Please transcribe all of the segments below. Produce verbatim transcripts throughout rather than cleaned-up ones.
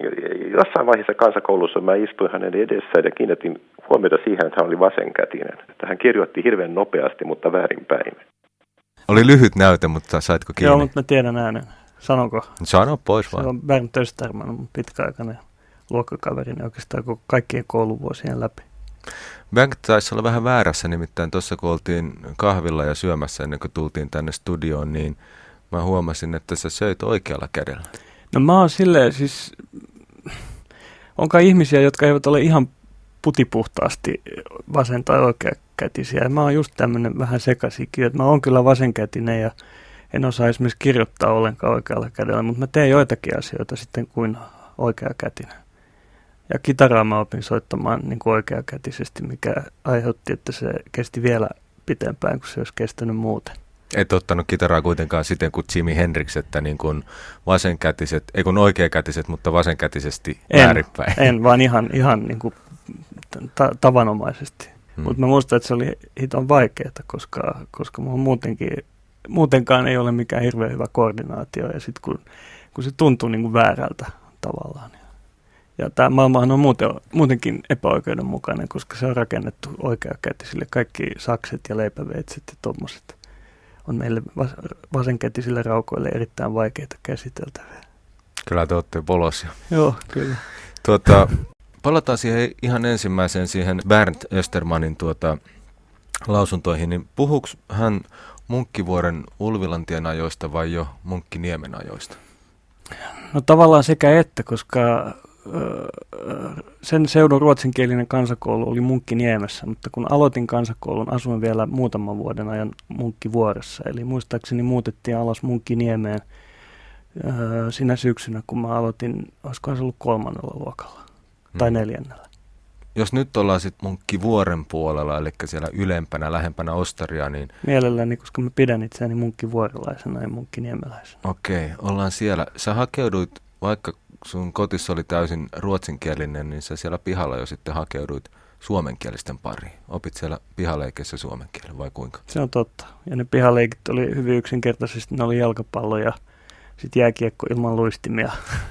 jossain vaiheessa kansakoulussa mä istuin hänen edessään ja kiinnitin huomiota siihen, että hän oli vasenkätinen. Että hän kirjoitti hirveän nopeasti, mutta väärinpäin. Oli lyhyt näyte, mutta saitko kiinni? Joo, mutta mä tiedän äänen. Sanonko? Sano pois vaan. Se on Bernt Österman, mun pitkäaikainen luokkakaverini oikeastaan koko kaikkien kouluvuosien läpi. Bernt taisi olla vähän väärässä, nimittäin tuossa kun oltiin kahvilla ja syömässä ennen kuin tultiin tänne studioon, niin mä huomasin, että sä söit oikealla kädellä. No mä oon silleen siis, onkaan ihmisiä, jotka eivät ole ihan putipuhtaasti vasen- tai oikeakätisiä. Ja mä oon just tämmönen vähän sekaisinkin, että mä oon kyllä vasenkätinen ja en osaa esimerkiksi kirjoittaa ollenkaan oikealla kädellä, mutta mä teen joitakin asioita sitten kuin oikeakätinen. Ja kitaraa mä opin soittamaan niin kuin oikeakätisesti, mikä aiheutti, että se kesti vielä pitempään kuin se olisi kestänyt muuten. Et ottanut kitaraa kuitenkaan siten kuin Jimi Hendrix, että niin kuin vasenkätiset, ei kun oikeakätiset, mutta vasenkätisesti väärinpäin. En, vaan ihan, ihan niin kuin ta- tavanomaisesti. Hmm. Mutta mä muistan, että se oli hiton vaikeaa, koska, koska mulla muutenkin, muutenkaan ei ole mikään hirveän hyvä koordinaatio. Ja sitten kun, kun se tuntuu niin kuin väärältä tavallaan. Ja tämä maailmahan on muuten, muutenkin epäoikeudenmukainen, koska se on rakennettu oikeakätisille. Kaikki sakset ja leipäveitset ja tommoset on meille vasenkätisille raukoille erittäin vaikeita käsiteltäviä. Kyllä te olette polosia. Joo, kyllä. Tuota, palataan siihen ihan ensimmäiseen siihen Bernt Östermanin tuota, lausuntoihin. Niin puhuuko hän Munkkivuoren Ulvilantien ajoista vai jo Munkkiniemen ajoista? No tavallaan sekä että, koska sen seudun ruotsinkielinen kansakoulu oli Munkkiniemessä, mutta kun aloitin kansakoulun, asuin vielä muutaman vuoden ajan Munkkivuoressa. Eli muistaakseni muutettiin alas Munkkiniemeen sinä syksynä, kun mä aloitin, olisikohan se ollut kolmannella luokalla tai neljännellä. Jos nyt ollaan sitten Munkkivuoren puolella, eli siellä ylempänä, lähempänä Ostaria, niin... Mielelläni, koska mä pidän itseäni munkkivuorilaisena ja munkkiniemeläisenä. Okei, ollaan siellä. Sä hakeuduit, vaikka sun kotissa oli täysin ruotsinkielinen, niin sä siellä pihalla jo sitten hakeuduit suomenkielisten pariin. Opit siellä pihaleikeissä suomen kielen vai kuinka? Se on totta. Ja ne pihaleikit oli hyvin yksinkertaisesti, ne oli jalkapallo ja sitten jääkiekko ilman luistimia.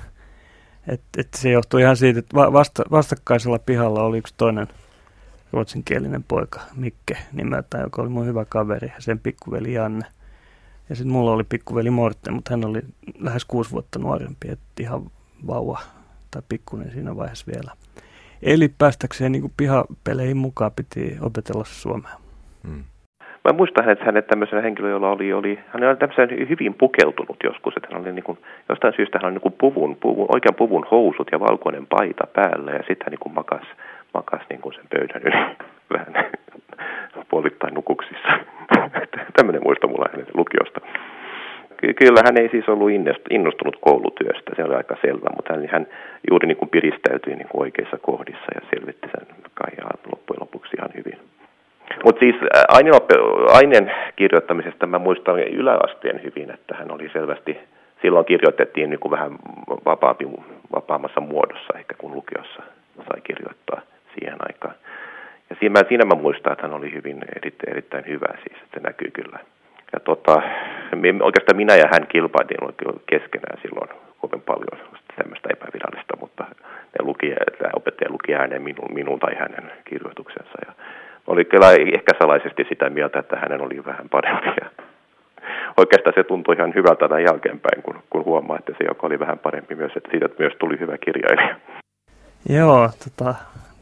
Et, et se johtui ihan siitä, että vasta, vastakkaisella pihalla oli yksi toinen ruotsinkielinen poika, Mikke nimeltään, joka oli mun hyvä kaveri, ja sen pikkuveli Janne. Ja sitten mulla oli pikkuveli Morten, mutta hän oli lähes kuusi vuotta nuorempi, että ihan vauva tai pikkuinen siinä vaiheessa vielä. Eli päästäkseen niin kuin pihapeleihin mukaan piti opetella suomea. Hmm. Mä muistan, että hänet tämmöisenä henkilö, jolla oli, oli, hän oli tämmöisen hyvin pukeutunut joskus, että hän oli niin kuin, jostain syystä hän oli niin kuin puvun, puvun, oikean puvun housut ja valkoinen paita päällä, ja sitten hän niin kuin makas, makas niin kuin sen pöydän yli vähän puolittain nukuksissa. Tämmöinen muisto mulla hänen lukiosta. Kyllä hän ei siis ollut innostunut koulutyöstä, se oli aika selvä, mutta hän, hän juuri niin kuin piristäytyi niin kuin oikeissa kohdissa ja selvitti sen kai ihan loppujen lopuksi ihan hyvin. Mutta siis aineen, aineen kirjoittamisesta mä muistan yläasteen hyvin, että hän oli selvästi, silloin kirjoitettiin niin kuin vähän vapaampi, vapaammassa muodossa ehkä kuin lukiossa sai kirjoittaa siihen aikaan. Ja siinä, siinä mä muistan, että hän oli hyvin erittäin, erittäin hyvä siis, että se näkyy kyllä. Ja tota, oikeastaan minä ja hän kilpailtiin keskenään silloin kovin paljon tämmöistä epävirallista, mutta ne luki, opettaja luki ääneen minun, minun tai hänen kirjoituksensa. Ja oli kyllä ehkä salaisesti sitä mieltä, että hänen oli vähän parempi. Ja oikeastaan se tuntui ihan hyvältä näin jälkeenpäin, kun, kun huomaa, että se joka oli vähän parempi myös, että siitä myös tuli hyvä kirjailija. Joo, tota,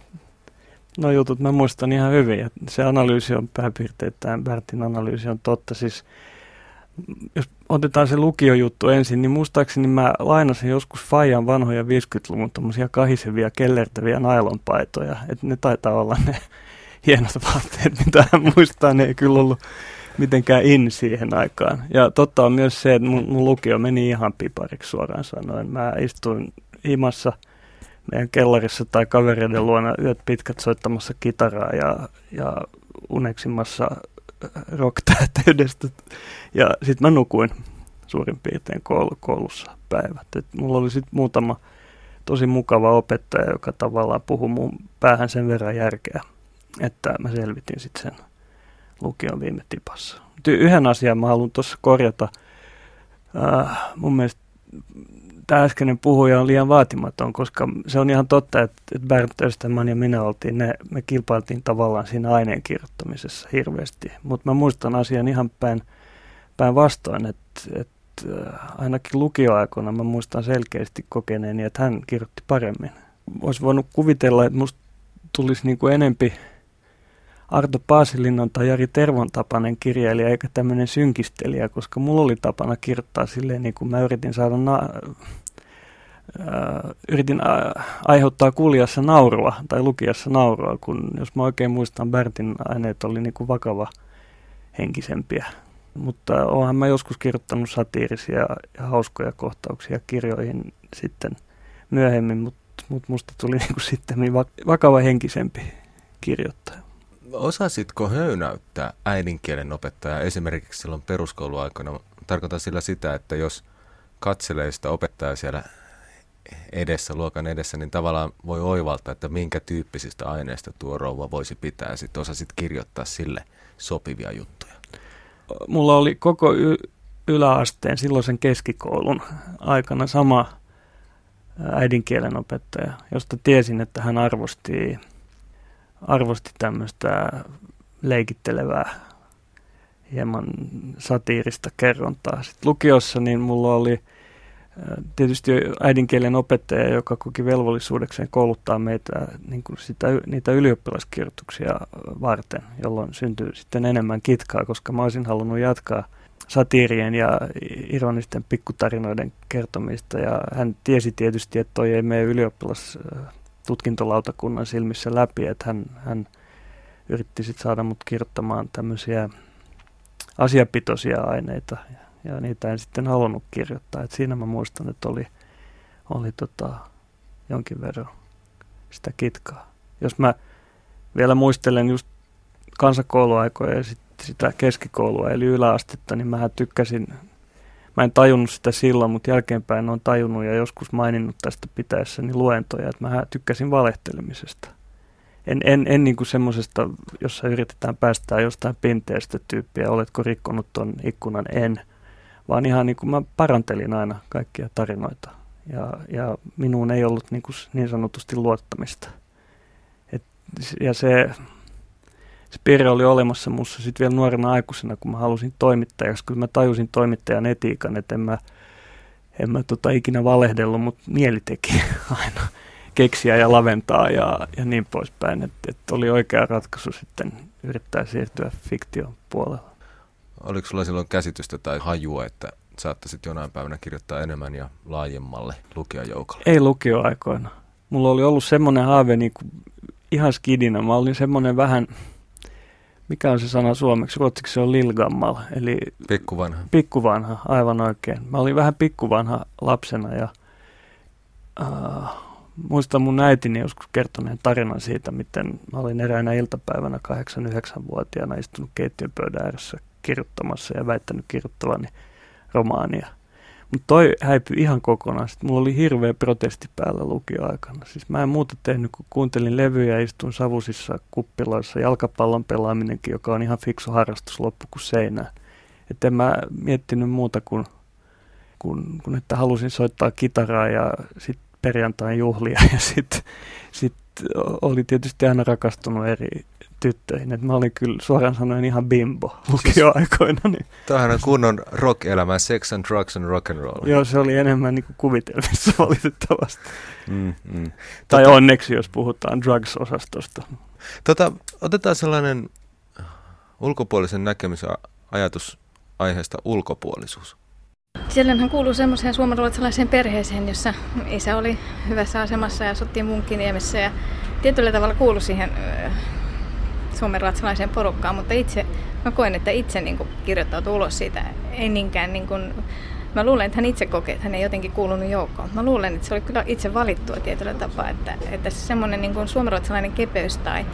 no jutut mä muistan ihan hyvin. Ja se analyysi on pääpiirteittäin, Bertin analyysi on totta. Siis, jos otetaan se lukiojuttu ensin, niin muistaakseni mä lainasin joskus Fajan vanhoja viisikymmentäluvun tommosia kahisevia, kellertäviä nailonpaitoja. Että ne taitaa olla ne hienot vaatteet, mitä hän muistaa. Ne ei kyllä ollut mitenkään in siihen aikaan. Ja totta on myös se, että mun, mun lukio meni ihan pipariksi suoraan sanoen. Mä istuin himassa meidän kellarissa tai kavereiden luona yöt pitkät soittamassa kitaraa ja, ja uneksimassa rock-tähteydestä. Ja sitten mä nukuin suurin piirtein koulu, koulussa päivät. Et mulla oli sitten muutama tosi mukava opettaja, joka tavallaan puhui mun päähän sen verran järkeä, että mä selvitin sitten sen lukion viime tipassa. Yhden asian mä haluan tuossa korjata. Äh, mun mielestä tämä äskeinen puhuja on liian vaatimaton, koska se on ihan totta, että, että Bernd Österman ja minä oltiin, ne, me kilpailtiin tavallaan siinä aineen kirjoittamisessa hirveästi. Mutta mä muistan asian ihan päin, päin vastoin, että, että ainakin lukioaikoina mä muistan selkeästi kokeneeni, että hän kirjoitti paremmin. Olisi voinut kuvitella, että musta tulisi niin kuin enempi Arto Paasilinnan tai Jari Tervon tapainen kirjailija eikä tämmöinen synkistelijä, koska mulla oli tapana kirjoittaa silleen, niin kuin mä yritin saada na- äh, yritin äh, aiheuttaa kuulijassa naurua tai lukijassa naurua, kun jos mä oikein muistan, Berntin aineet oli niin kuin vakava henkisempiä. Mutta oonhan mä joskus kirjoittanut satiirisia ja hauskoja kohtauksia kirjoihin sitten myöhemmin, mutta mut musta tuli niin kuin sitten vakava henkisempi kirjoittaja. Osasitko höynäyttää äidinkielen opettajaa esimerkiksi silloin peruskouluaikana? Tarkoitan sillä sitä, että jos katselee sitä opettajaa siellä edessä, luokan edessä, niin tavallaan voi oivaltaa, että minkä tyyppisistä aineista tuo rouva voisi pitää. Ja sitten osasit kirjoittaa sille sopivia juttuja. Mulla oli koko y- yläasteen, silloisen keskikoulun aikana sama äidinkielen opettaja, josta tiesin, että hän arvosti arvosti tämmöistä leikittelevää, hieman satiirista kerrontaa. Sitten lukiossa niin mulla oli tietysti äidinkielen opettaja, joka koki velvollisuudekseen kouluttaa meitä niin kuin sitä, niitä ylioppilaskirjoituksia varten, jolloin syntyi sitten enemmän kitkaa, koska mä olisin halunnut jatkaa satiirien ja ironisten pikkutarinoiden kertomista. Ja hän tiesi tietysti, että toi ei mene ylioppilas tutkintolautakunnan silmissä läpi, että hän, hän yritti sitten saada mut kirjoittamaan tämmöisiä asiapitoisia aineita, ja, ja niitä en sitten halunnut kirjoittaa. Et siinä mä muistan, että oli, oli tota, jonkin verran sitä kitkaa. Jos mä vielä muistelen just kansakouluaikoja ja sit sitä keskikoulua, eli yläastetta, niin mähän tykkäsin, mä en tajunnut sitä silloin, mutta jälkeenpäin olen tajunnut ja joskus maininnut tästä pitäessäni luentoja, että mä tykkäsin valehtelemisesta. En, en, en niin kuin semmoisesta, jossa yritetään päästää jostain pinteestä tyyppiä, oletko rikkonut ton ikkunan, en. Vaan ihan niin kuin mä parantelin aina kaikkia tarinoita. Ja, ja minuun ei ollut niin, kuin niin sanotusti luottamista. Et, ja se, se piirre oli olemassa musta sitten vielä nuorena aikuisena, kun mä halusin toimittajaksi. Kyllä mä tajusin toimittajan etiikan, että en mä, en mä tota ikinä valehdellut, mutta mieli teki aina keksiä ja laventaa ja, ja niin poispäin. Että et oli oikea ratkaisu sitten yrittää siirtyä fiktion puolella. Oliko sulla silloin käsitystä tai hajua, että saattaisit jonain päivänä kirjoittaa enemmän ja laajemmalle lukijajoukolle? Ei lukioaikoina. Mulla oli ollut semmoinen haave niin kuin ihan skidinä. Mä olin semmoinen vähän, mikä on se sana suomeksi? Ruotsiksi se on lillgammal, eli pikkuvanha. Pikkuvanha, aivan oikein. Mä olin vähän pikkuvanha lapsena ja uh, muistan mun äitini joskus kertoneen tarinan siitä, miten mä olin eräänä iltapäivänä kahdeksan yhdeksänvuotiaana istunut keittiönpöydän ääressä kirjoittamassa ja väittänyt kirjoittavani romaania. Mutta toi häipyi ihan kokonaan. Sitten mulla oli hirveä protesti päällä lukioaikana. Siis mä en muuta tehnyt, kun kuuntelin levyjä ja istuin savusissa kuppiloissa. Jalkapallon pelaaminenkin, joka on ihan fiksu harrastus, loppu kuin seinään. Että en mä miettinyt muuta kuin, kuin, kuin että halusin soittaa kitaraa ja sitten perjantain juhlia. Ja sitten sit oli tietysti aina rakastunut eri tyttöihin. Et mä olin kyllä suoraan sanoen ihan bimbo lukioaikoina. Niin. Tämähän on kunnon rock-elämä, sex and drugs and rock and roll. Joo, se oli enemmän niin kuin kuvitelmissa valitettavasti. Mm, mm. Tai tota, onneksi, jos puhutaan drugs-osastosta. Tota, otetaan sellainen ulkopuolisen näkemys ajatus aiheesta ulkopuolisuus. Siellähän kuuluu semmoiseen suomenruotsalaiseen perheeseen, jossa isä oli hyvässä asemassa ja asuttiin Munkkiniemessä ja tietyllä tavalla kuului siihen suomenruotsalaiseen porukkaan, mutta itse, mä koen, että itse niin kuin kirjoittautui ulos siitä, ei niinkään niin kuin, mä luulen, että hän itse kokee, että hän ei jotenkin kuulunut joukkoon. Mä luulen, että se oli kyllä itse valittua tietyllä tapaa, että, että semmoinen niin kuin suomenruotsalainen kepeys tai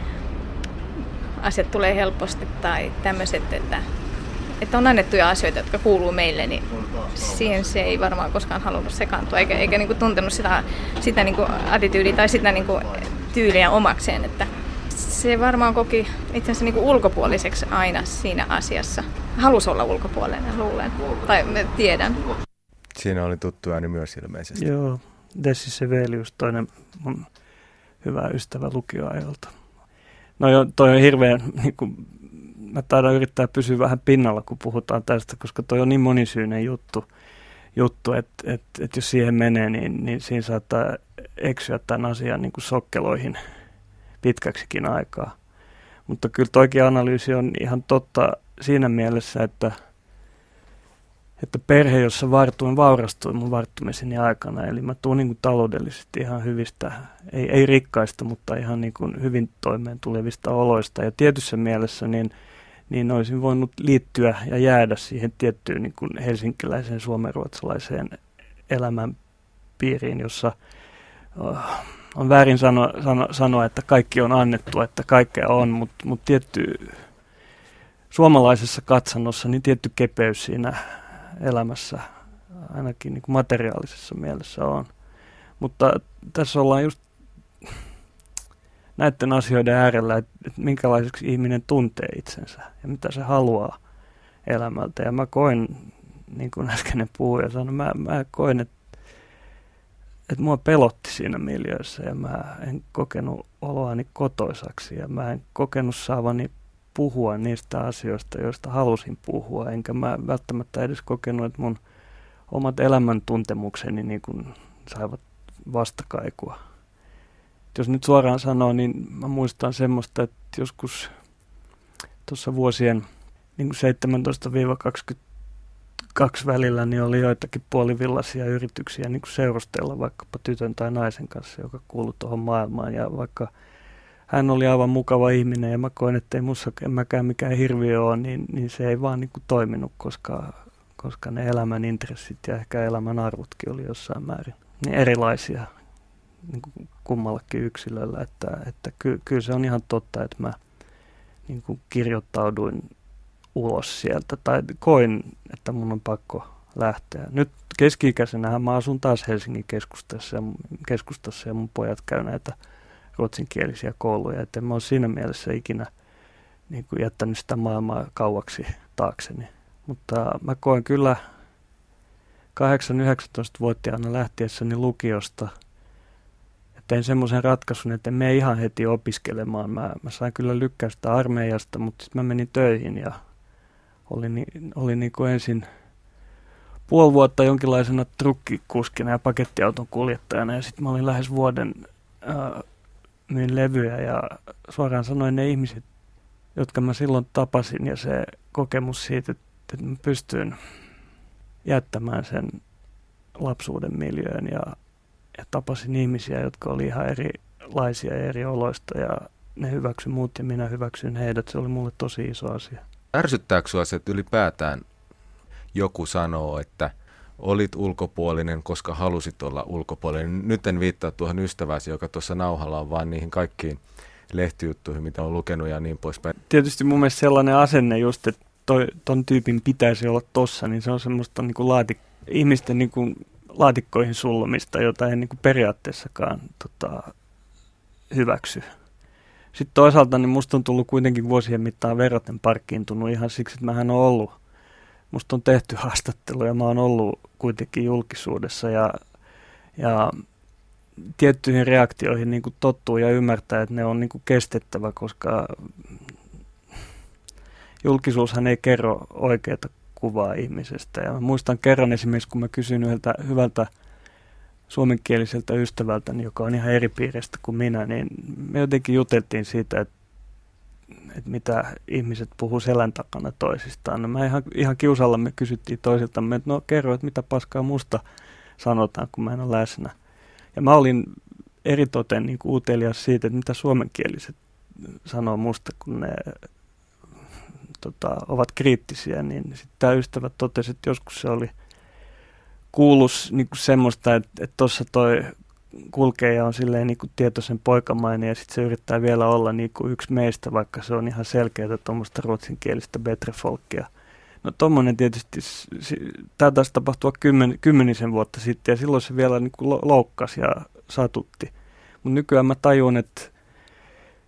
asiat tulee helposti tai tämmöiset, että, että on annettuja asioita, jotka kuuluu meille, niin siihen se ei varmaan koskaan halunnut sekaantua, eikä, eikä niin kuin tuntenut sitä, sitä niin kuin attityydiä tai sitä niin kuin tyyliä omakseen, että se varmaan koki itsensä niin kuin ulkopuoliseksi aina siinä asiassa. Halusi olla ulkopuolinen, luulen. Tai tiedän. Siinä oli tuttu ääni myös ilmeisesti. Joo, Dessi Sevelius, toinen mun hyvä ystävä lukioajalta. No jo, toi on hirveän, niin kuin, mä taidan yrittää pysyä vähän pinnalla, kun puhutaan tästä, koska toi on niin monisyinen juttu, juttu että et, et jos siihen menee, niin, niin siinä saattaa eksyä tämän asian niin kuin sokkeloihin pitkäksikin aikaa. Mutta kyllä toikin analyysi on ihan totta siinä mielessä, että että perhe, jossa vartuin, vaurastuin mun varttumiseni aikana. Eli mä tuun niin kuin taloudellisesti ihan hyvistä, ei, ei rikkaista, mutta ihan niin kuin hyvin toimeen tulevista oloista. Ja tietyssä mielessä niin, niin olisin voinut liittyä ja jäädä siihen tiettyyn niin kuin helsinkiläiseen suomenruotsalaiseen elämän piiriin, jossa oh, on väärin sano, sano, sanoa, että kaikki on annettu, että kaikkea on, mutta mut tietty suomalaisessa katsannossa niin tietty kepeys siinä elämässä, ainakin niin kuin materiaalisessa mielessä on. Mutta tässä ollaan just näiden asioiden äärellä, että, että minkälaiseksi ihminen tuntee itsensä ja mitä se haluaa elämältä. Ja mä koen, niin kuin äskeinen puhuja sanoi, mä, mä koen, että, että mua pelotti siinä miljöössä ja mä en kokenut oloani kotoisaksi ja mä en kokenut saavani puhua niistä asioista, joista halusin puhua, enkä mä välttämättä edes kokenut, että mun omat elämäntuntemukseni niin kuin saivat vastakaikua. Jos nyt suoraan sanoo, niin mä muistan semmoista, että joskus tuossa vuosien niin seitsemäntoista kaksikymmentäkaksi välillä niin oli joitakin puolivillaisia yrityksiä niin kuin seurustella vaikkapa tytön tai naisen kanssa, joka kuului tuohon maailmaan, ja vaikka hän oli aivan mukava ihminen ja mä koin, että ei musta en mäkään mikään hirviö ole, niin, niin se ei vaan niin kuin toiminut, koska, koska ne elämän intressit ja ehkä elämän arvotkin oli jossain määrin niin erilaisia niin kuin kummallakin yksilöllä. Että, että ky, kyllä se on ihan totta, että mä niin kuin kirjoittauduin ulos sieltä tai koin, että mun on pakko lähteä. Nyt keski-ikäisenähän mä asun taas Helsingin keskustassa ja, keskustassa ja mun pojat käy näitä ruotsinkielisiä kouluja, että en mä ole siinä mielessä ikinä niin kuin jättänyt sitä maailmaa kauaksi taakseni. Mutta mä koen kyllä kahdeksan-yhdeksäntoista-vuotiaana lähtiessäni lukiosta, ja tein semmoisen ratkaisun, että en mene ihan heti opiskelemaan. Mä, mä sain kyllä lykkäystä armeijasta, mutta sitten mä menin töihin ja olin, olin niin kuin ensin puoli vuotta jonkinlaisena trukkikuskina ja pakettiauton kuljettajana, ja sitten mä olin lähes vuoden äh, myin levyjä, ja suoraan sanoen ne ihmiset, jotka mä silloin tapasin, ja se kokemus siitä, että, että mä pystyin jättämään sen lapsuuden miljöön ja, ja tapasin ihmisiä, jotka oli ihan erilaisia ja eri oloista, ja ne hyväksyi mut ja minä hyväksyin heidät. Se oli mulle tosi iso asia. Ärsyttääkö sinua se, että ylipäätään joku sanoo, että olit ulkopuolinen, koska halusit olla ulkopuolinen? Nyt en viittaa tuohon ystäväsi, joka tuossa nauhalla on, vaan niihin kaikkiin lehtijuttuihin, mitä on lukenut ja niin poispäin. Tietysti mun mielestä sellainen asenne just, että toi, ton tyypin pitäisi olla tossa, niin se on semmoista niin kuin laatik- ihmisten niin kuin laatikkoihin sullomista, jota ei niin kuin periaatteessakaan tota, hyväksy. Sitten toisaalta niin musta on tullut kuitenkin vuosien mittaan verraten parkkiintunut ihan siksi, että mähän on ollut, musta on tehty haastatteluja, mä oon ollut kuitenkin julkisuudessa ja, ja tiettyihin reaktioihin niin kuin tottuu ja ymmärtää, että ne on niin kuin kestettävä, koska julkisuushan ei kerro oikeaa kuvaa ihmisestä. Ja mä muistan kerran esimerkiksi, kun mä kysyin yhdeltä hyvältä suomenkieliseltä ystävältäni, joka on ihan eri piiristä kuin minä, niin me jotenkin juteltiin siitä, että, että mitä ihmiset puhuu selän takana toisistaan. No mä ihan, ihan kiusalla me kysyttiin toisiltamme, että no kerro, että mitä paskaa musta sanotaan, kun mä en ole läsnä. Ja mä olin eritoten niin kuin utelias siitä, että mitä suomenkieliset sanoo musta, kun ne tota, ovat kriittisiä, niin sitten tämä ystävä totesi, että joskus se oli kuulus niin kuin semmoista, että tuossa toi kulkee ja on silleen niin kuin tietoisen poikamainen ja sitten se yrittää vielä olla niin kuin yksi meistä, vaikka se on ihan selkeää tuommoista ruotsinkielistä betrefolkkia. No tommonen tietysti, tämä taisi tapahtua kymmen, kymmenisen vuotta sitten ja silloin se vielä niin kuin loukkasi ja satutti. Mutta nykyään mä tajun, että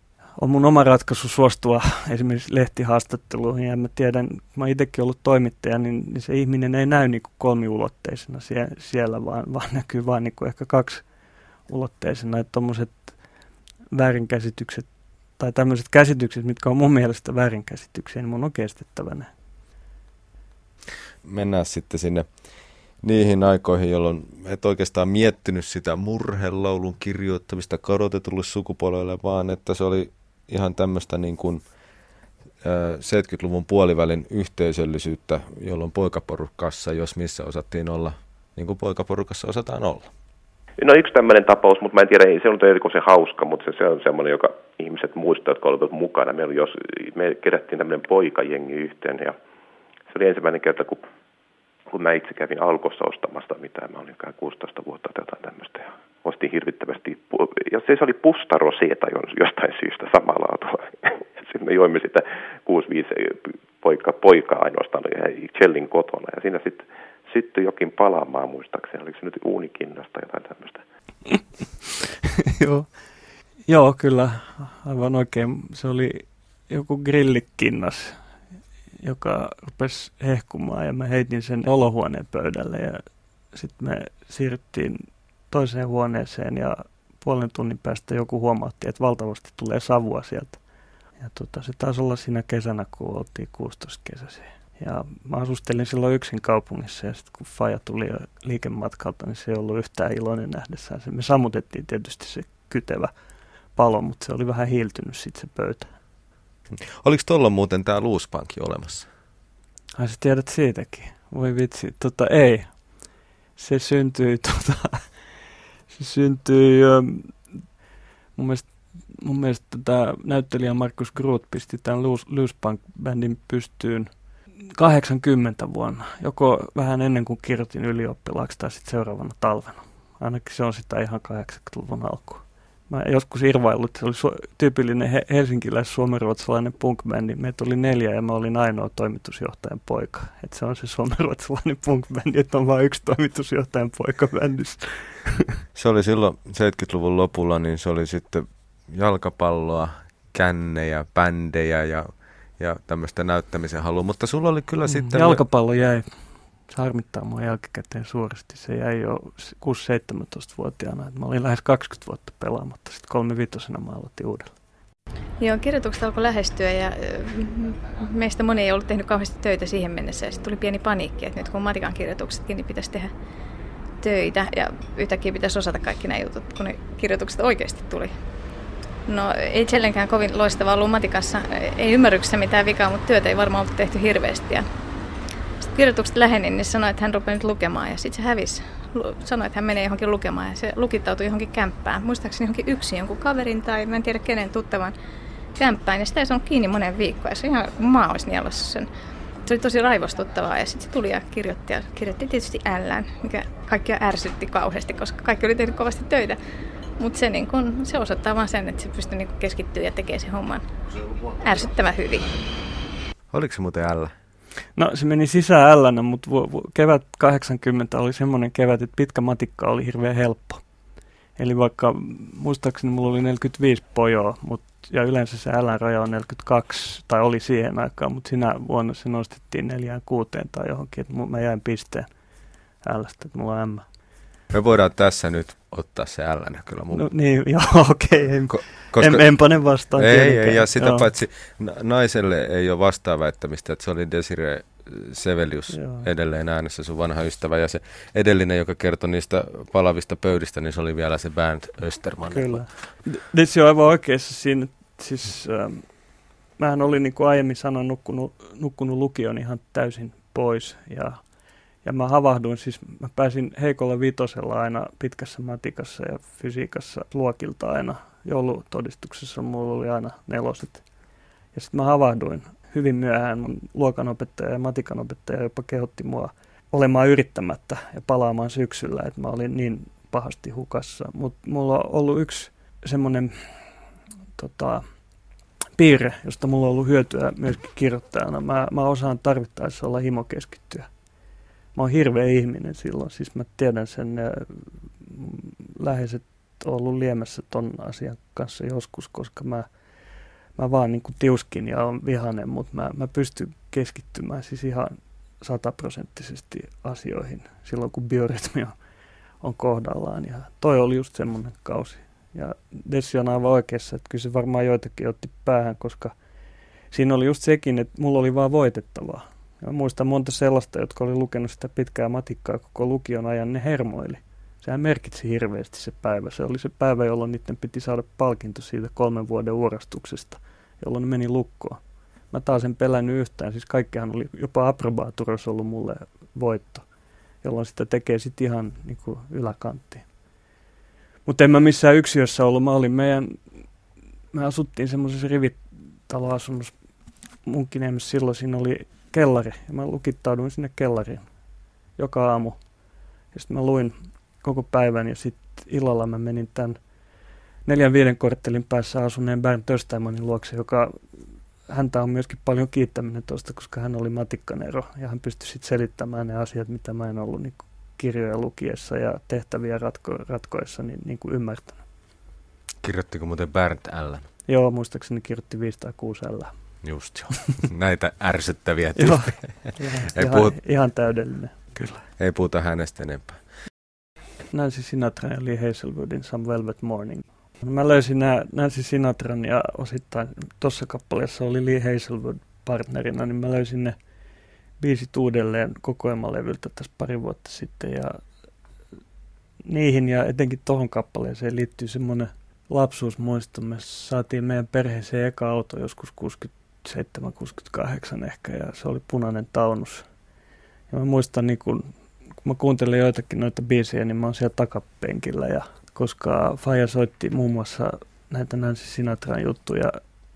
on mun oma ratkaisu suostua esimerkiksi lehtihaastatteluihin, ja mä tiedän, mä itsekin ollut toimittaja, niin, niin se ihminen ei näy niin kuin kolmiulotteisena sie, siellä, vaan, vaan näkyy vaan niin kuin ehkä kaksiulotteisena, että tommoset väärinkäsitykset tai tämmöiset käsitykset, mitkä on mun mielestä väärinkäsityksiä, niin mun on kestettävä ne. Mennään sitten sinne niihin aikoihin, jolloin et oikeastaan miettinyt sitä murhelaulun kirjoittamista kadotetulle sukupolvelle, vaan että se oli ihan tämmöistä niin kuin seitsemänkymmentäluvun puolivälin yhteisöllisyyttä, jolloin poikaporukassa, jos missä osattiin olla, niin kuin poikaporukassa osataan olla. No yksi tämmöinen tapaus, mutta mä en tiedä, ei se on se hauska, mutta se, se on semmoinen, joka ihmiset muistavat, jotka olivat mukana. Meillä oli jos, me kerättiin tämmöinen poikajengi yhteen, ja se oli ensimmäinen kerta, kun, kun mä itse kävin Alkossa ostamasta mitään. Mä olin kai kuusitoista vuotta tai jotain tämmöistä, ja ostin hirvittävästi, ja se oli pustaroseeta jostain syystä samaa laatua. Sitten me joimme sitä kuusi viisi poika, poikaa ainoastaan Chellin kotona, ja siinä sitten syttyi jokin palaamaan muistaakseni. Oliko se nyt uunikinnasta tai jotain tämmöistä? Joo. Joo, kyllä. Aivan oikein. Se oli joku grillikinnas, joka rupesi hehkumaan, ja mä heitin sen olohuoneen pöydälle, ja sitten me siirryttiin toiseen huoneeseen, ja puolen tunnin päästä joku huomautti, että valtavasti tulee savua sieltä. Ja tota, se taisi olla siinä kesänä, kun oltiin kuusitoista kesäisiä. Ja mä asustelin silloin yksin kaupungissa, ja sitten kun faija tuli liikematkalta, niin se ei ollut yhtään iloinen nähdessään. Me sammutettiin tietysti se kytevä palo, mutta se oli vähän hiiltynyt sitten se pöytä. Oliko tuolla muuten tämä luuspankki olemassa? Ai sä tiedät siitäkin. Voi vitsi. Tota, ei. Se syntyi, tota, se syntyi, mun mielestä, mun mielestä tämä näyttelijä Markus Groth pisti tämän Luuspank-bändin pystyyn kahdeksankymmentä vuonna, joko vähän ennen kuin kirjoitin ylioppilaaksi tai sitten seuraavana talvena. Ainakin se on sitä ihan kahdeksankymmentäluvun alkuun. Mä joskus irvaillut, että se oli su- tyypillinen he- helsinkiläis-suomenruotsalainen punk-bändi. Meitä oli neljä ja mä olin ainoa toimitusjohtajan poika. Että se on se suomenruotsalainen punk-bändi, että on vain yksi toimitusjohtajan poika bändissä. Se oli silloin seitsemänkymmentäluvun lopulla, niin se oli sitten jalkapalloa, kännejä, bändejä ja ja tämmöistä näyttämisen halua, mutta sulla oli kyllä mm, sitten... Jalkapallo jäi, se harmittaa mua jälkikäteen suuresti, se jäi jo kuusi seitsemäntoista-vuotiaana, mä olin lähes kaksikymmentä vuotta pelaamatta, sitten kolmevitosena mä aloitin uudelleen. Joo, kirjoitukset alkoi lähestyä ja meistä moni ei ollut tehnyt kauheasti töitä siihen mennessä, ja sitten tuli pieni paniikki, että nyt kun matikan kirjoituksetkin, niin pitäisi tehdä töitä, ja yhtäkkiä pitäisi osata kaikki nämä jutut, kun ne kirjoitukset oikeasti tuli. No ei Chellenkään kovin loistavaa ollut matikassa, ei ymmärryksessä mitään vikaa, mutta työtä ei varmaan ollut tehty hirveästi. Ja sitten kirjoitukset läheni, niin sanoi, että hän rupeaa nyt lukemaan ja sitten se hävisi. Sanoi, että hän menee johonkin lukemaan ja se lukittautui johonkin kämppään. Muistaakseni johonkin yksin jonkun kaverin tai mä en tiedä kenen tuttavan kämppään. Ja sitä ei saanut kiinni moneen viikkoon ja se ihan kuin maa olisi nielossa sen. Se oli tosi raivostuttavaa ja sitten se tuli ja kirjoitti ja kirjoitti tietysti ällään, mikä kaikkia ärsytti kauheasti, koska kaikki oli tehnyt kovasti töitä. Mutta se, niin kun, se osoittaa vaan sen, että se pystyy niin keskittyä ja tekee sen homman ärsyttävän hyvin. Oliko se muuten ällä? No se meni sisään ällänä, mutta vu- vu- kevät kahdeksankymmentä oli semmoinen kevät, että pitkä matikka oli hirveän helppo. Eli vaikka muistaakseni mulla oli neljäkymmentäviisi pojoa, mut, ja yleensä se ällän raja on neljäkymmentäkaksi, tai oli siihen aikaan, mutta sinä vuonna se nostettiin neljään kuuteen tai johonkin, että mä jäin pisteen ällästä, että mulla on ämmä. Me voidaan tässä nyt ottaa se ällänä kyllä mun. No niin, joo, okei. Okay. Ko- koska... en, en pane vastaan. Ei, tietenkään. ei, ja sitä joo. paitsi naiselle ei ole vastaväittämistä, että se oli Desiree Sevelius joo. edelleen äänessä, sun vanha ystävä, ja se edellinen, joka kertoi niistä palavista pöydistä, niin se oli vielä se Bernd Österman. Kyllä. Desi on aivan oikeassa siinä, siis ähm, mähän olin niin kuin aiemmin sanoin, nukkunut, nukkunut lukion ihan täysin pois, ja Ja mä havahduin, siis mä pääsin heikolla vitosella aina pitkässä matikassa ja fysiikassa luokilta aina. Joulutodistuksessa mulla oli aina neloset. Ja sitten mä havahduin hyvin myöhään. Mun luokanopettaja ja matikanopettaja jopa kehotti mua olemaan yrittämättä ja palaamaan syksyllä, että mä olin niin pahasti hukassa. Mutta mulla on ollut yksi semmoinen tota, piirre, josta mulla on ollut hyötyä myöskin kirjoittajana. Mä, mä osaan tarvittaessa olla himokeskittyä. Mä oon hirveä ihminen silloin, siis mä tiedän sen, läheiset on ollut liemessä ton asian kanssa joskus, koska mä mä vaan niin kuin tiuskin ja on vihainen, mutta mä, mä pystyn keskittymään siis ihan sataprosenttisesti asioihin silloin, kun biorytmi on, on kohdallaan. Ja toi oli just semmoinen kausi. Ja Dessi on aivan oikeassa, että kyllä se varmaan joitakin otti päähän, koska siinä oli just sekin, että mulla oli vaan voitettavaa. Ja mä muistan monta sellaista, jotka oli lukenut sitä pitkää matikkaa koko lukion ajan, ne hermoili. Sehän merkitsi hirveästi se päivä. Se oli se päivä, jolloin niiden piti saada palkinto siitä kolmen vuoden uurastuksesta, jolloin ne meni lukkoon. Mä taas en pelännyt yhtään. Siis kaikkihan oli, jopa approbaturos ollut mulle voitto, jolloin sitä tekee sitten ihan niin kuin yläkanttiin. Mutta en mä missään yksiössä ollut. Mä olin meidän, me asuttiin semmoisessa rivitaloasunnossa Munkkiniemessä. Silloin siinä oli kellari ja mä lukittauduin sinne kellariin joka aamu. Ja sitten mä luin koko päivän ja sitten illalla mä menin tämän neljän viiden korttelin päässä asuneen Bernd Östermanin luokse, joka häntä on myöskin paljon kiittäminen tuosta, koska hän oli matikkanero ja hän pystyi sitten selittämään ne asiat, mitä mä en ollut niin kirjoja lukiessa ja tehtäviä ratko, ratkoessa niin, niin kuin ymmärtänyt. Kirjoittiko muuten Bernd L? Joo, muistaakseni kirjoitti viisi tai kuusi L. Just joo. Näitä ärsyttäviä tyyppejä. ihan, puhut... ihan täydellinen, kyllä. Ei puhuta hänestä enempää. Nancy Sinatra ja Lee Hazelwoodin Some Velvet Morning. Mä löysin nää Nancy Sinatran ja osittain tuossa kappaleessa oli Lee Hazelwood partnerina, niin mä löysin ne biisit uudelleen kokoelmalevyltä tässä pari vuotta sitten. Ja niihin ja etenkin tohon kappaleeseen liittyy semmoinen lapsuusmuisto. Me saatiin meidän perheeseen eka auto joskus kuusikymmentäseitsemän kuusikymmentäkahdeksan ehkä ja se oli punainen Taunus. Ja mä muistan niin kun kun mä kuuntelen joitakin noita biisejä, niin mä oon siellä takapenkillä. Ja koska faija soitti muun muassa näitä Nancy Sinatran juttuja.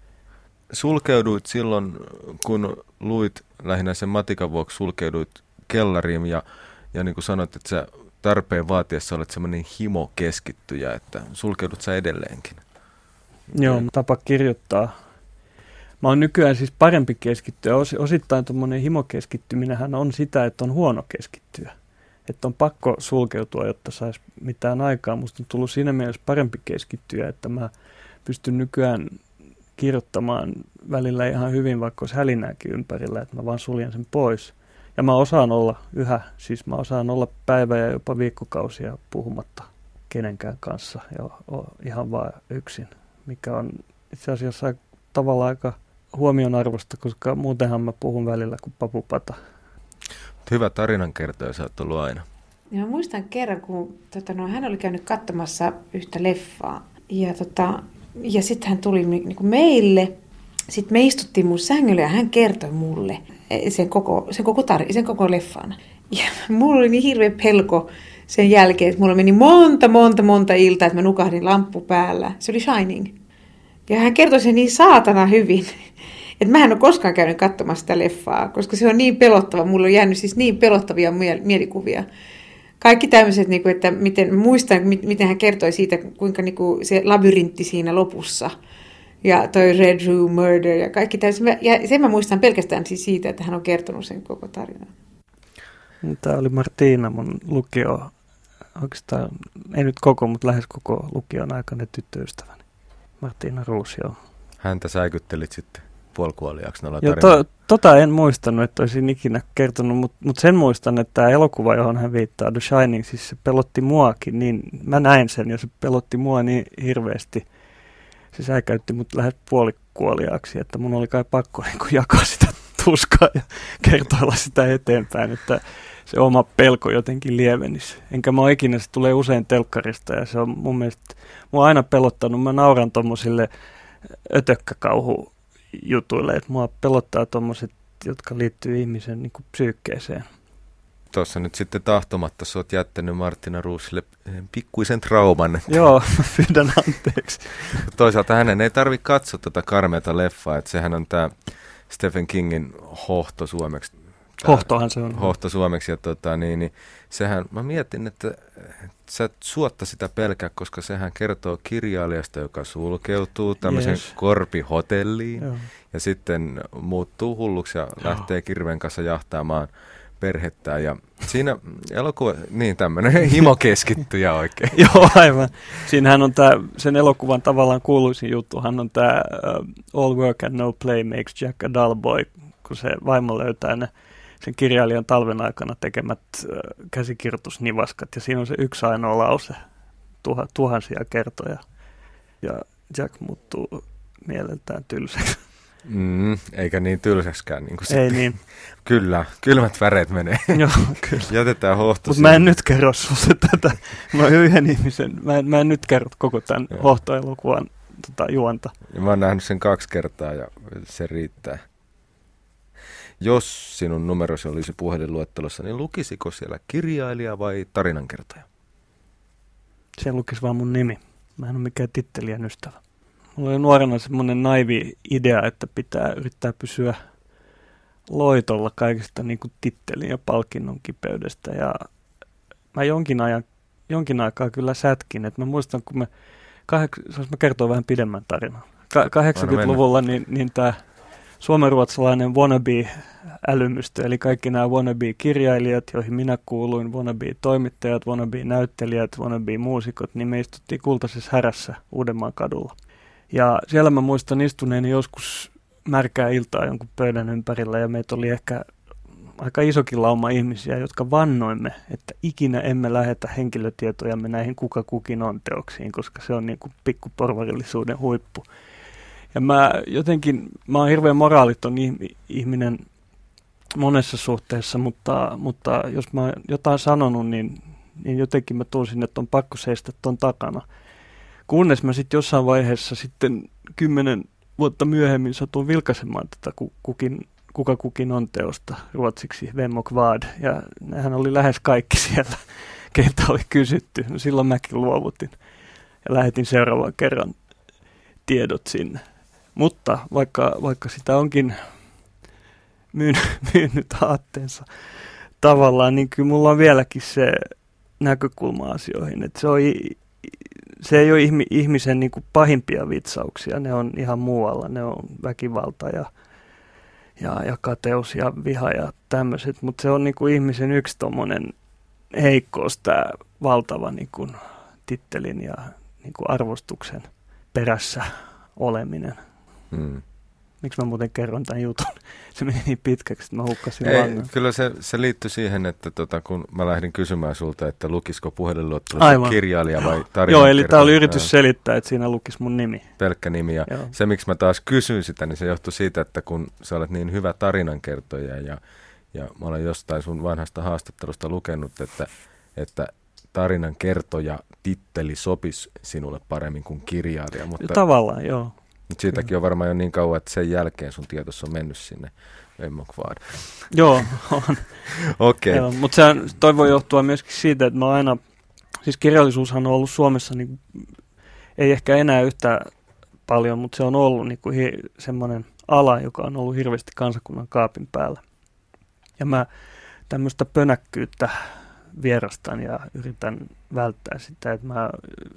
Sulkeuduit silloin, kun luit lähinnä sen matikan vuoksi, sulkeuduit kellariin ja, ja niin kuin sanoit, että sä tarpeen vaatiessa olet semmoinen himokeskittyjä, että sulkeudut sä edelleenkin. Joo, tapa kirjoittaa. Mä oon nykyään siis parempi keskittyä. Os, osittain tuommoinen himokeskittyminenhän on sitä, että on huono keskittyä. Että on pakko sulkeutua, jotta saisi mitään aikaa. Musta on tullut siinä mielessä parempi keskittyä, että mä pystyn nykyään kirjoittamaan välillä ihan hyvin, vaikka olisi hälinääkin ympärillä, että mä vaan suljen sen pois. Ja mä osaan olla yhä, siis mä osaan olla päivä ja jopa viikkokausia puhumatta kenenkään kanssa ja ihan vaan yksin, mikä on itse asiassa tavallaan aika huomionarvosta, koska muutenhan mä puhun välillä kuin papupata. Hyvä tarinankertoja sä oot ollut aina. Ja mä muistan kerran, kun tota, no, hän oli käynyt katsomassa yhtä leffaa. Ja, tota, ja sitten hän tuli niin kuin meille. Sitten me istuttiin mun sängyllä ja hän kertoi mulle sen koko, sen koko, tar- sen koko leffan. Ja mulla oli niin hirveä pelko sen jälkeen, että mulla meni monta, monta, monta iltaa, että mä nukahdin lamppu päällä. Se oli Shining. Ja hän kertoi sen niin saatana hyvin, että mä en ole koskaan käynyt katsomassa sitä leffaa, koska se on niin pelottava. Mulla on jäänyt siis niin pelottavia mielikuvia. Kaikki tämmöiset, että miten, muistan, miten hän kertoi siitä, kuinka se labyrintti siinä lopussa. Ja toi Red Room Murder ja kaikki tämmöiset. Ja sen mä muistan pelkästään siis siitä, että hän on kertonut sen koko tarinan. Tämä oli Martina, mun lukio, oikeastaan ei nyt koko, mutta lähes koko lukion aikainen tyttöystäväni. Martina Roos, joo. Häntä säikyttelit sitten puolikuoliaaksi noilla joo, to, tota en muistanut, että olisin ikinä kertonut, mutta mut sen muistan, että tämä elokuva, johon hän viittaa, The Shining, siis se pelotti muakin, niin mä näin sen ja se pelotti mua niin hirveästi. Se säikäytti mut lähes puolikuoliaaksi, että mun oli kai pakko niin kuin jakaa sitä tuskaa ja kertoilla sitä eteenpäin, että se oma pelko jotenkin lievenisi. Enkä mä ikinä, se tulee usein telkkarista ja se on mun mielestä, mua on aina pelottanut, mä nauran tommosille ötökkäkauhujutuille, että mua pelottaa tommoset, jotka liittyy ihmisen niin kuin psyykkeeseen. Tuossa nyt sitten tahtomatta sä oot jättänyt Martina Roosille pikkuisen trauman. Joo, mä pyydän anteeksi. Toisaalta hänen ei tarvitse katsoa tuota karmeata leffaa, että sehän on tämä Stephen Kingin Hohto suomeksi. Hohtohan se on. Hohto suomeksi, ja tota, niin, niin, sehän, mä mietin, että sä et suotta sitä pelkää, koska sehän kertoo kirjailijasta, joka sulkeutuu tämmöiseen yes. korpihotelliin, Joo. ja sitten muuttuu hulluksi ja Joo. lähtee kirven kanssa jahtaamaan perhettään. Ja siinä elokuva, niin tämmöinen himokeskittyjä oikein. Joo, aivan. Siinähän on tämä, sen elokuvan tavallaan kuuluisin juttu, hän on tämä uh, All Work and No Play Makes Jack a Dull Boy, kun se vaimo löytää ne sen kirjailijan talven aikana tekemät uh, käsikirjoitusnivaskat, ja siinä on se yksi ainoa lause tuha, tuhansia kertoja, ja Jack muuttuu mieleltään tylsäksi. Mm, eikä niin tylsäskään. Niin kuin Ei niin. Kyllä, kylmät väreet menee. Joo, kyllä. Jätetään hohto. Mutta mä en nyt kerro sulle tätä. Mä oon yhden ihmisen. Mä en, mä en nyt kerro koko tämän Joo. hohtoelokuvan tota, juonta. Ja mä oon nähnyt sen kaksi kertaa ja se riittää. Jos sinun numerosi olisi puhelinluettelossa, niin lukisiko siellä kirjailija vai tarinankertoja? Siellä lukisi vaan mun nimi. Mä en ole mikään tittelijän ystävä. Mulla oli nuorena semmoinen naivi idea, että pitää yrittää pysyä loitolla kaikista niin kuin tittelin ja palkinnon kipeydestä. Ja mä jonkin, ajan, jonkin aikaa kyllä sätkin. Et mä muistan, kun me, jos mä kertoa vähän pidemmän tarinan. Ka- kahdeksankymmentäluvulla niin, niin tämä suomenruotsalainen wannabe-älymystö, eli kaikki nämä wannabe-kirjailijat, joihin minä kuuluin, wannabe-toimittajat, wannabe-näyttelijät, wannabe-muusikot, niin me istuttiin Kultaisessa härässä Uudenmaan kadulla. Ja siellä mä muistan istuneeni joskus märkää iltaa jonkun pöydän ympärillä, ja meitä oli ehkä aika isokin lauma ihmisiä, jotka vannoimme, että ikinä emme lähetä henkilötietojamme näihin kuka kukin on teoksiin, koska se on niin kuin pikkuporvarillisuuden huippu. Ja mä jotenkin, mä oon hirveän moraaliton ihminen monessa suhteessa, mutta, mutta jos mä oon jotain sanonut, niin, niin jotenkin mä tunsin, että on pakko seistä ton takana. Kunnes mä sitten jossain vaiheessa sitten kymmenen vuotta myöhemmin satuin vilkaisemaan tätä kukin, kuka kukin on teosta ruotsiksi Vem och vad. Ja nehän oli lähes kaikki siellä, keiltä oli kysytty. No silloin mäkin luovutin ja lähetin seuraavan kerran tiedot sinne. Mutta vaikka, vaikka sitä onkin myynyt, myynyt aatteensa tavallaan, niin kyllä mulla on vieläkin se näkökulma asioihin, että se on... Se ei ole ihmisen niin kuin pahimpia vitsauksia, ne on ihan muualla, ne on väkivalta ja, ja, ja kateus ja viha ja tämmöiset, mutta se on niin kuin ihmisen yksi tommoinen heikkous, tämä valtava niin kuin tittelin ja niin kuin arvostuksen perässä oleminen. Hmm. Miksi mä muuten kerron tämän jutun? Se meni niin pitkäksi, että mä hukkasin Ei, langan. Kyllä se, se liittyi siihen, että tota, kun mä lähdin kysymään sulta, että lukisiko puhelinluottelussa kirjailija vai tarinankertoja. Joo, eli tämä oli yritys selittää, että siinä lukisi mun nimi. Pelkkä nimi. Ja se, miksi mä taas kysyin sitä, niin se johtui siitä, että kun sä olet niin hyvä tarinankertoja ja, ja mä olen jostain sun vanhasta haastattelusta lukenut, että, että tarinankertoja titteli sopisi sinulle paremmin kuin kirjailija. Mutta tavallaan, joo. Mutta siitäkin Kyllä. on varmaan jo niin kauan, että sen jälkeen sun tietos on mennyt sinne Vem och vad. Joo, on. Okei. Okay. Mutta toi voi johtua myöskin siitä, että mä aina, siis kirjallisuushan on ollut Suomessa, niin, ei ehkä enää yhtä paljon, mutta se on ollut niin kuin hi, semmoinen ala, joka on ollut hirveästi kansakunnan kaapin päällä. Ja mä tämmöistä pönäkkyyttä vierastan ja yritän välttää sitä, että mä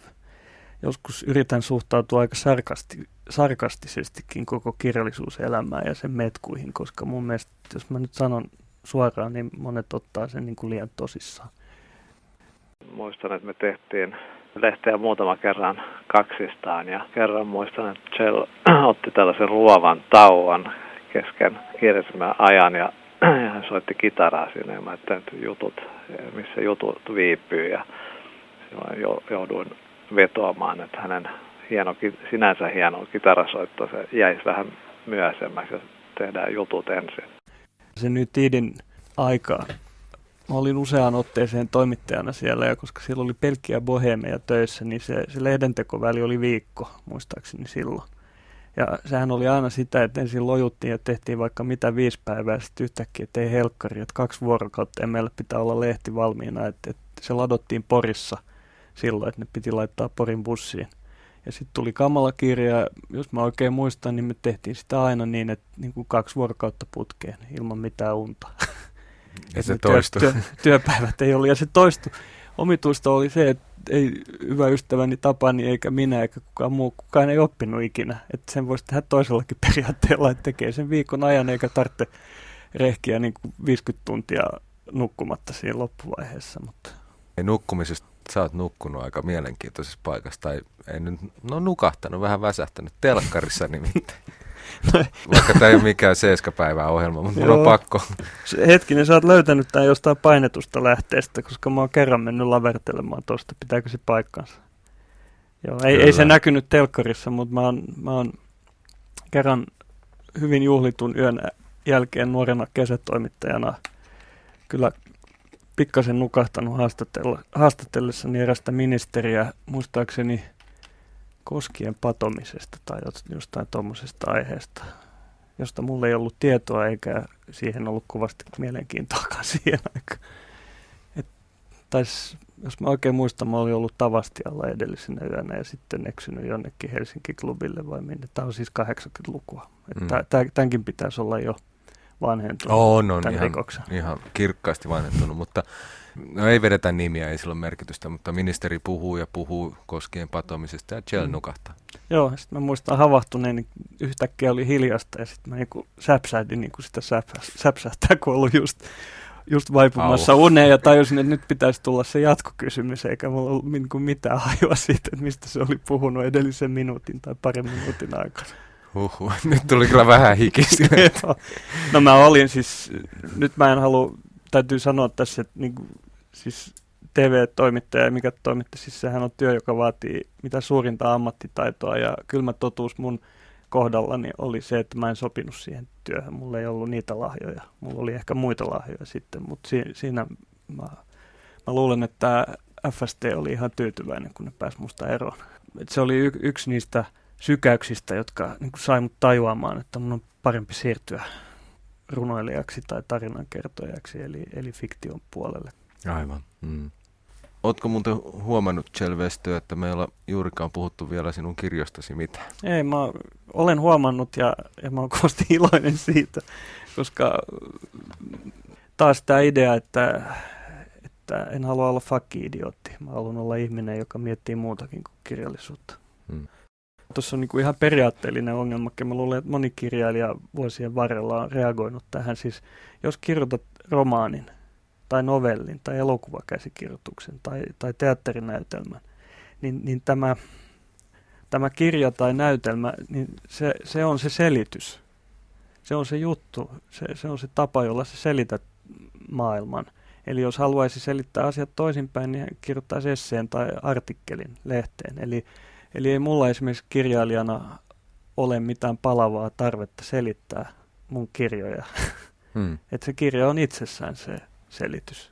joskus yritän suhtautua aika sarkasti, sarkastisestikin koko kirjallisuuselämään ja sen metkuihin, koska mun mielestä, jos mä nyt sanon suoraan, niin monet ottaa sen niin kuin liian tosissaan. Muistan, että me tehtiin lehteä muutama kerran kaksistaan ja kerran muistan, että Kjell otti tällaisen ruovan tauon kesken kirjailijan ajan ja hän soitti kitaraa siinä ja mä ajattelin, että jutut, missä jutut viipyy ja silloin jouduin vetoamaan, että hänen hieno, sinänsä hieno kitarasoitto se jäisi vähän myöhemmäksi ja tehdään jutut ensin. Se nyt idin aikaa. Mä olin useaan otteeseen toimittajana siellä ja koska siellä oli pelkkiä bohemeja töissä, niin se, se lehdentekoväli oli viikko muistaakseni silloin. Ja sehän oli aina sitä, että ensin lojuttiin ja tehtiin vaikka mitä viisi päivää ja sitten yhtäkkiä, että ei helkkari, että kaksi vuorokautta ja meillä pitää olla lehti valmiina, että, että se ladottiin Porissa silloin, että ne piti laittaa Porin bussiin. Ja sitten tuli kamala kirja, jos mä oikein muistan, niin me tehtiin sitä aina niin, että niin kuin kaksi vuorokautta putkeen ilman mitään unta. Ja se toistui. Työ, työ, työpäivät ei ollut, ja se toistui. Omituista oli se, että ei hyvä ystäväni Tapani eikä minä eikä kukaan muu, kukaan ei oppinut ikinä. Että sen voisi tehdä toisellakin periaatteella, että tekee sen viikon ajan eikä tarvitse rehkiä niin kuin viisikymmentä tuntia nukkumatta siinä loppuvaiheessa. Mutta. Ei nukkumisesta, sä oot nukkunut aika mielenkiintoisessa paikassa, tai ei nyt, no nukahtanut, vähän väsähtänyt, telkkarissa nimittäin. Vaikka tämä ei ole mikään seiskapäivää ohjelma, mutta mulla on pakko. Hetkinen, sä oot löytänyt tämän jostain painetusta lähteestä, koska mä oon kerran mennyt lavertelemaan tuosta. Pitääkö se paikkansa? Joo, ei, ei se näkynyt telkkarissa, mutta mä oon, mä oon kerran hyvin juhlitun yön jälkeen nuorena kesätoimittajana kyllä pikkasen nukahtanut haastatellessani erästä ministeriä, muistaakseni koskien patomisesta tai jostain tuommoisesta aiheesta, josta mulla ei ollut tietoa eikä siihen ollut kovasti mielenkiintoakaan siihen aikaan. Et, tais, jos mä oikein muistan, mä olin ollut Tavastialla edellisenä yönä ja sitten eksynyt jonnekin Helsinki-klubille vai minne. Tämä on siis kahdeksankymmentälukua. Mm. Tämänkin pitäisi olla jo vanhentunut. On, on ihan, ihan kirkkaasti vanhentunut, mutta no ei vedetä nimiä, ei sillä ole merkitystä, mutta ministeri puhuu ja puhuu koskien patoamisesta ja Chell mm. nukahtaa. Joo, sitten mä muistan havahtuneen, niin yhtäkkiä oli hiljasta ja sitten mä niinku säpsähdin niin kuin sitä säpsähtää, kun ollut just, just vaipumassa Au. uneen ja tajusin, että nyt pitäisi tulla se jatkokysymys, eikä mulla ollut niinku mitään hajua siitä, että mistä se oli puhunut edellisen minuutin tai parin minuutin aikana. Huhhuh, nyt tuli kyllä vähän hikistä. No mä olin siis, nyt mä en halua, täytyy sanoa tässä, että niin kuin, siis T V-toimittaja ja mikä toimittaja, siis sehän on työ, joka vaatii mitä suurinta ammattitaitoa ja kylmä totuus mun kohdallani oli se, että mä en sopinut siihen työhön. Mulla ei ollut niitä lahjoja, mulla oli ehkä muita lahjoja sitten, mutta si- siinä mä, mä luulen, että F S T oli ihan tyytyväinen, kun ne pääsi musta eroon. Et se oli y- yksi niistä sykäyksistä, jotka niin kuin sai mut tajuamaan, että mun on parempi siirtyä runoilijaksi tai tarinankertojaksi, eli, eli fiktion puolelle. Aivan. Mm. Ootko muuten huomannut, Chell Westö, että meillä juurikaan puhuttu vielä sinun kirjastasi mitään? Ei, mä olen huomannut ja, ja mä oon kovasti iloinen siitä, koska taas tämä idea, että, että en halua olla fakki-idiootti. Mä haluan olla ihminen, joka miettii muutakin kuin kirjallisuutta. Mm. Tuossa on niin kuin ihan periaatteellinen ongelma. Mä luulen, että moni kirjailija vuosien varrella on reagoinut tähän. Siis, jos kirjoitat romaanin tai novellin tai elokuvakäsikirjoituksen tai, tai teatterinäytelmän, niin, niin tämä, tämä kirja tai näytelmä, niin se, se on se selitys. Se on se juttu. Se, se on se tapa, jolla sä selität maailman. Eli jos haluaisi selittää asiat toisinpäin, niin kirjoittaisi esseen tai artikkelin lehteen. Eli Eli ei mulla esimerkiksi kirjailijana ole mitään palavaa tarvetta selittää mun kirjoja. Hmm. Että se kirja on itsessään se selitys.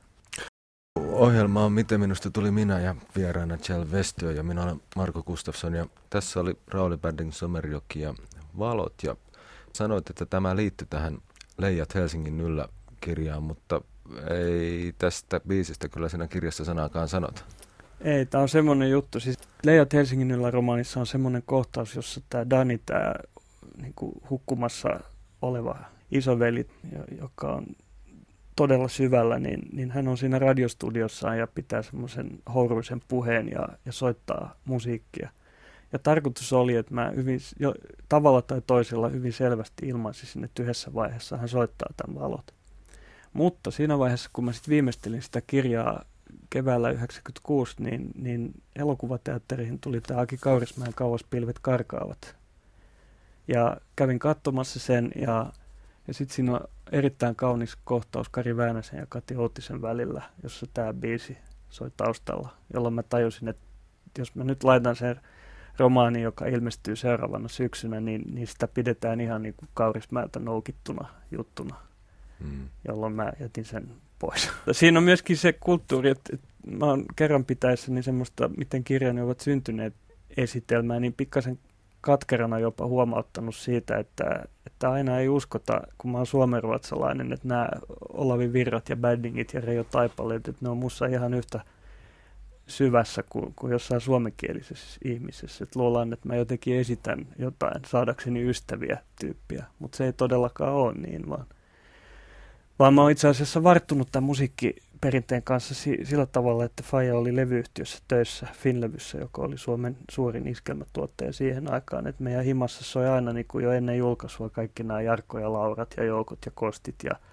Ohjelma on Miten minusta tuli minä ja vieraana Chell Westö ja minä olen Marko Gustafsson. Ja tässä oli Rauli Bärdin Somerjoki ja Valot. Ja sanoit, että tämä liittyy tähän Leijat Helsingin yllä -kirjaan, mutta ei tästä biisistä kyllä siinä kirjassa sanaakaan sanota. Ei, tämä on semmoinen juttu. Siis Leijat Helsingin yllä -romaanissa on semmoinen kohtaus, jossa tämä Dani, tämä niin kuin hukkumassa oleva isoveli, joka on todella syvällä, niin, niin hän on siinä radiostudiossaan ja pitää semmoisen houruisen puheen ja, ja soittaa musiikkia. Ja tarkoitus oli, että mä hyvin, jo, tavalla tai toisella hyvin selvästi ilmaisin, että yhdessä vaiheessa hän soittaa tämän Valot. Mutta siinä vaiheessa, kun mä sitten viimeistelin sitä kirjaa keväällä yhdeksänkymmentäkuusi, niin, niin elokuvateatteriin tuli tämä Aki Kaurismäen Kauas pilvet karkaavat. Ja kävin katsomassa sen, ja, ja sitten siinä on erittäin kaunis kohtaus Kari Väänäsen ja Kati Outtisen välillä, jossa tämä biisi soi taustalla, jolloin mä tajusin, että jos mä nyt laitan sen romaanin, joka ilmestyy seuraavana syksynä, niin, niin sitä pidetään ihan niin kuin Kaurismäeltä noukittuna juttuna, hmm. jolloin mä jätin sen pois. Siinä on myöskin se kulttuuri, että, että mä oon kerran pitäessäni semmoista, miten kirjani ovat syntyneet esitelmää, niin pikkasen katkerana jopa huomauttanut siitä, että, että aina ei uskota, kun mä oon suomenruotsalainen, että nämä Olavi Virrat ja Baddingit ja Reijo Taipaleet, että ne on musta ihan yhtä syvässä kuin, kuin jossain suomenkielisessä ihmisessä. Että luullaan, että mä jotenkin esitän jotain saadakseni ystäviä tyyppiä, mutta se ei todellakaan ole niin, vaan Vaan mä oon itse asiassa varttunut tämän musiikkiperinteen kanssa si- sillä tavalla, että faija oli levyyhtiössä töissä Finlevyssä, joka oli Suomen suurin iskelmätuottaja siihen aikaan. Että meidän himassa soi aina niin kuin jo ennen julkaisua kaikki nämä Jarkko ja Laurat ja Joukot ja Kostit ja,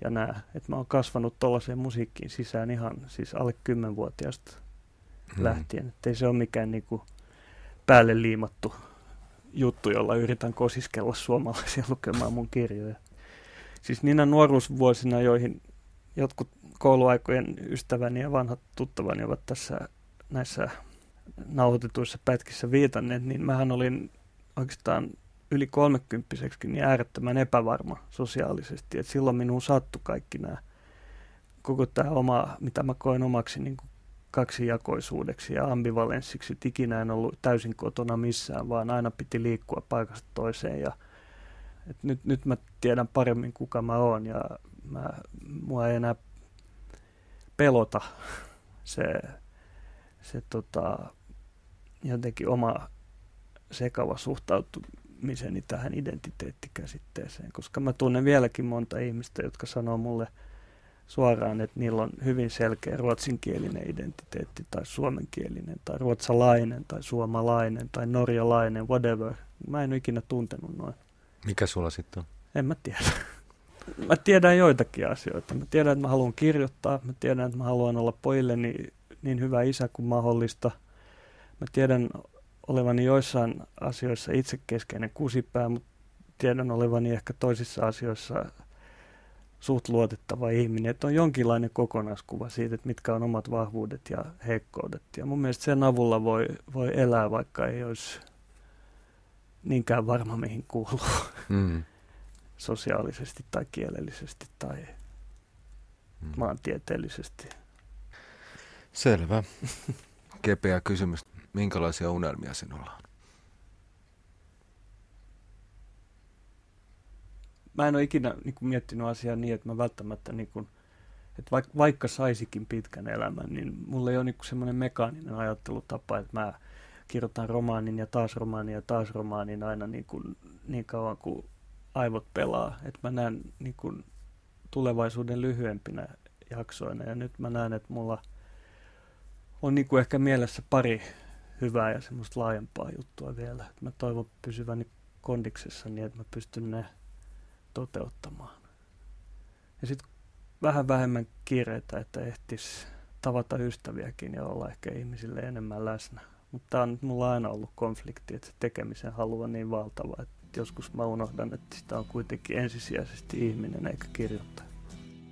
ja nää. Että mä oon kasvanut tuollaiseen musiikkiin sisään ihan siis alle kymmenvuotiaasta hmm. lähtien. Että ei se ole mikään niinku päälle liimattu juttu, jolla yritän kosiskella suomalaisia lukemaan mun kirjoja. Siis niinä nuoruusvuosina, joihin jotkut kouluaikojen ystäväni ja vanhat tuttavani ovat tässä näissä nauhoitetuissa pätkissä viitanneet, niin mähän olin oikeastaan yli kolmekymppiseksikin niin äärettömän epävarma sosiaalisesti. Et silloin minuun sattui kaikki nämä, koko tämä oma, mitä mä koen omaksi niin kuin kaksijakoisuudeksi ja ambivalenssiksi. Et ikinä en ollut täysin kotona missään, vaan aina piti liikkua paikasta toiseen. Ja, et nyt, nyt mä tiedän paremmin, kuka mä oon, ja mä, mua ei enää pelota se, se tota, jotenkin oma sekava suhtautumiseni tähän identiteettikäsitteeseen, koska mä tunnen vieläkin monta ihmistä, jotka sanoo mulle suoraan, että niillä on hyvin selkeä ruotsinkielinen identiteetti tai suomenkielinen tai ruotsalainen tai suomalainen tai norjalainen, whatever. Mä en ole ikinä tuntenut noin. Mikä sulla sitten on? En mä tiedä. Mä tiedän joitakin asioita. Mä tiedän, että mä haluan kirjoittaa. Mä tiedän, että mä haluan olla pojilleni niin hyvä isä kuin mahdollista. Mä tiedän olevani joissain asioissa itsekeskeinen kusipää, mutta tiedän olevani ehkä toisissa asioissa suht luotettava ihminen. Että on jonkinlainen kokonaiskuva siitä, että mitkä on omat vahvuudet ja heikkoudet. Ja mun mielestä sen avulla voi, voi elää, vaikka ei olisi niinkään varma, mihin kuuluu. Mm. Sosiaalisesti tai kielellisesti tai mm. maantieteellisesti. Selvä. Kepeä kysymys. Minkälaisia unelmia sinulla on? Mä en ole ikinä niin kuin, miettinyt asiaa niin, että mä välttämättä, niin kuin, että vaikka, vaikka saisikin pitkän elämän, niin mulla ei ole niin kuin semmoinen mekaaninen ajattelutapa, että mä kirjoitan romaanin ja taas romaanin ja taas romaanin aina niin, kuin, niin kauan kuin aivot pelaa. Että mä näen niin kuin, tulevaisuuden lyhyempinä jaksoina, ja nyt mä näen, että mulla on niin kuin ehkä mielessä pari hyvää ja semmoista laajempaa juttua vielä. Että mä toivon pysyväni kondiksessa niin, että mä pystyn ne toteuttamaan. Ja sitten vähän vähemmän kiireitä, että ehtis tavata ystäviäkin ja olla ehkä ihmisille enemmän läsnä. Mutta tämä on nyt mulla aina ollut konflikti, että se tekemisen halu on niin valtava, että joskus mä unohdan, että sitä on kuitenkin ensisijaisesti ihminen eikä kirjoittaja.